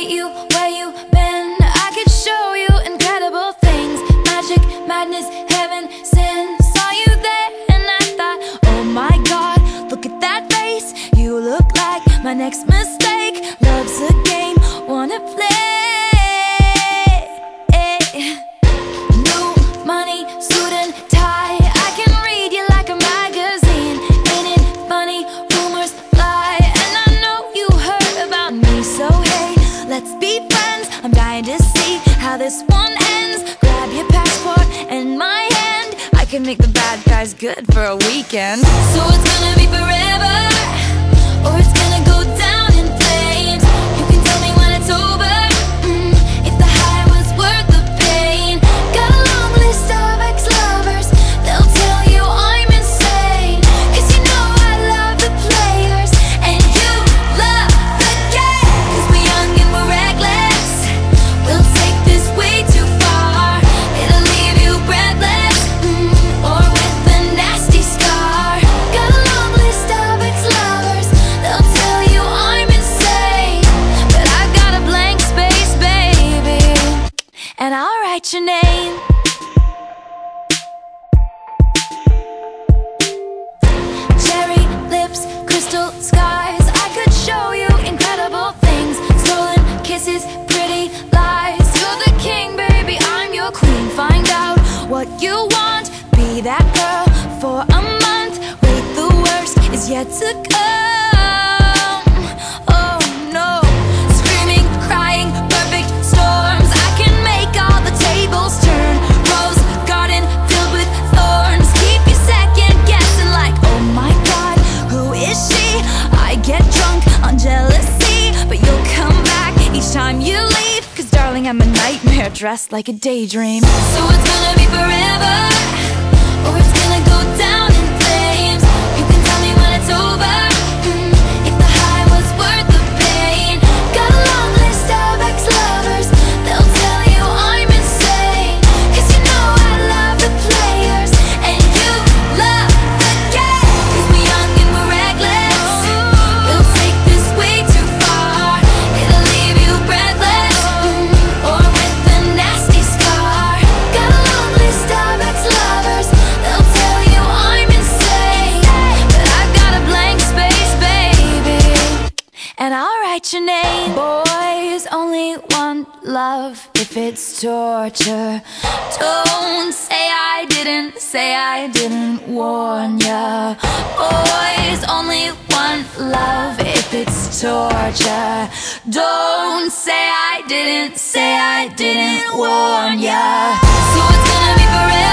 meet you where you been. I could show you incredible things. Magic, madness, heaven, sin. Saw you there and I thought, oh my God, look at that face. You look like my next mistake. Love's a game, wanna play. New money, suit and tie. I can read you like a magazine. Ain't it funny? Rumors fly, and I know you heard about me. So hey, let's be friends. I'm dying to see how this one ends. Grab your passport and my hand. I can make the bad guys good for a weekend. So it's gonna be forever, or it's gonna go down in flames. You can tell me when it's over, if the high was worth the pain. Got a long list of ex-lovers, they'll tell you I'm insane. Cause you know I love the players, and you love the game. Cause we're young and we're reckless, we'll take this way too far. It'll leave you breathless, or with a nasty scar. Got a long list of ex-lovers, they'll tell you I'm insane. But I've got a blank space, baby, and I'll write your name. Cherry lips, crystal skies. I could show you incredible things. Stolen kisses, pretty lies. You're the king, baby, I'm your queen. Find out what you want, be that girl for a month. Wait, the worst is yet to come. Oh no, screaming, crying, perfect storms. I can make all the tables turn. Rose garden filled with thorns. Keep you second guessing like, oh my God, who is she? I get drunk on jealousy, but you'll come back each time you leave. Cause darling, I'm a nightmare dressed like a daydream. So it's gonna be forever, or it's gonna go down in flames. You can tell me when it's over, if the high was worth the pain. Got a long list of ex-lovers, they'll tell you I'm insane. Cause you know I love the players, and you love the game. Cause we're young and we're reckless, we'll take this way too far. It'll leave you breathless, or with a nasty scar. Got a long list of ex-lovers, they'll tell you I'm insane. But I've got a blank space, baby, and I'll write your name. Boys only want love if it's torture. Don't say I didn't warn ya. Boys only want love if it's torture. Don't say I didn't warn ya. So it's gonna be forever,